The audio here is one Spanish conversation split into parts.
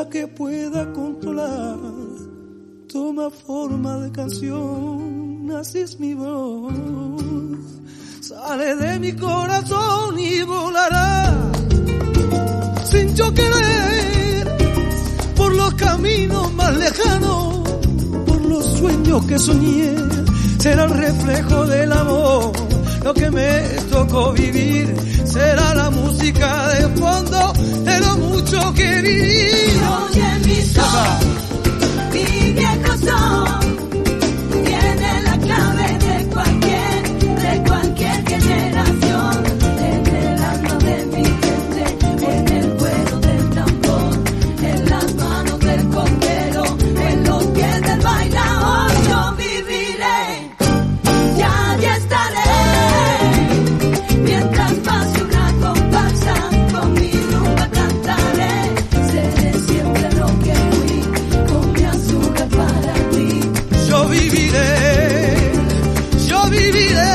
la que pueda controlar, toma forma de canción, así es mi voz. Sale de mi corazón y volará sin yo querer por los caminos más lejanos, por los sueños que soñé. Será el reflejo del amor lo que me tocó vivir, será la música de fondo de lo mucho que viví. Oye mi son, mi viejo son, tiene la clave de cualquier generación, en el alma de mi gente, en el vuelo del tambor, en las manos del conguero, en los pies del bailador. Yo viviré, ya estaré, mientras pase una comparsa, con mi rumba cantaré, seré siempre lo que fui, con mi azúcar para ti. Yo viviré, yo viviré.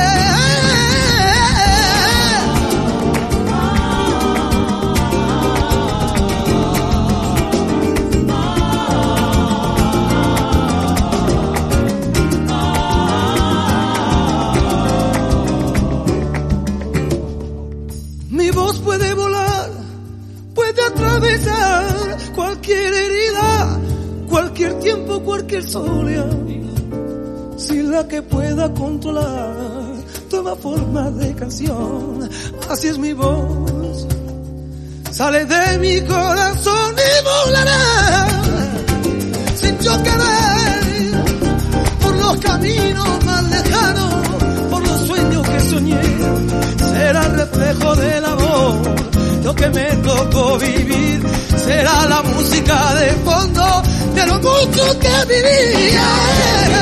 Mi voz puede volar, puede atravesar cualquier herida, cualquier tiempo, cualquier soledad. Si la que pueda controlar toma forma de canción, así es mi voz. Sale de mi corazón y volará sin yo querer por los caminos más lejanos, por los sueños que soñé. Será el reflejo del amor lo que me tocó vivir, será la música de fondo de lo mucho que vivía.